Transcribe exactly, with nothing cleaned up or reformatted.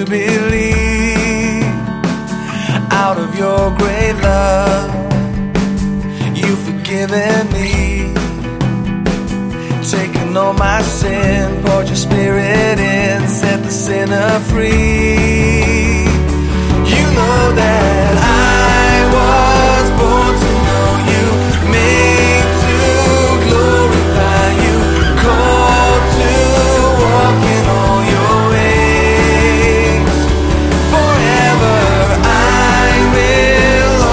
to believe. Out of your great love, you've forgiven me, taken all my sin, poured your spirit in, set the sinner free. You know that